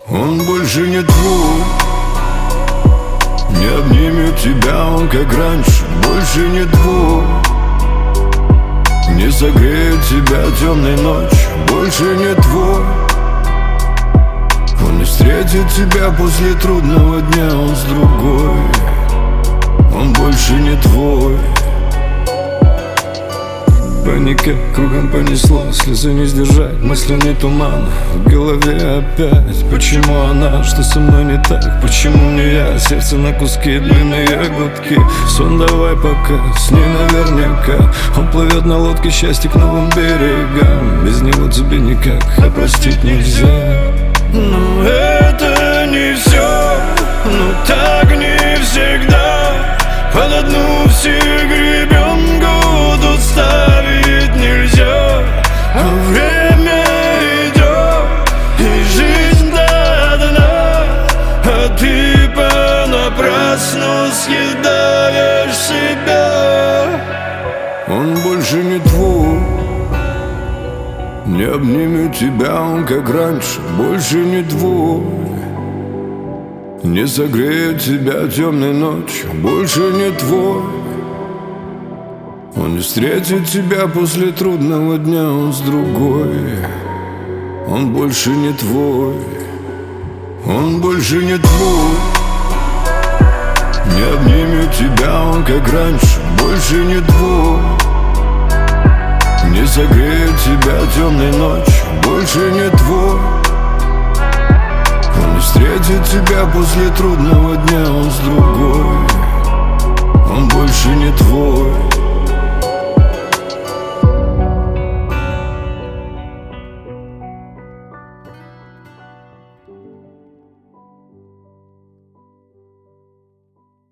Он больше не твой, не обнимет тебя он, как раньше. Больше не твой, не согреет тебя темной ночью. Больше не твой, он не встретит тебя после трудного дня. Он с другой, он больше не твой. Паника кругом понесло, слезы не сдержать, мысленный туман в голове опять. Почему она, что со мной не так? Почему мне я, сердце на куски, длинные гудки? Сон давай пока, с ней наверняка. Он плывет на лодке счастья к новым берегам. Без него тебе никак, а простить нельзя. Но это не все, но так не всегда. Под одну все гребенку ставить нельзя. А время идет, и жизнь до дна, а ты понапрасну съедаешь себя. Он больше не твой, не обнимет тебя он, как раньше. Больше не твой, не согреет тебя темной ночью. Больше не твой, он не встретит тебя после трудного дня. Он с другой, он больше не твой. Он больше не твой, не обнимет тебя он, как раньше. Больше не твой, не согреет тебя темной ночью. Больше не твой, он не встретит тебя после трудного дня. Он с другой, он больше не твой.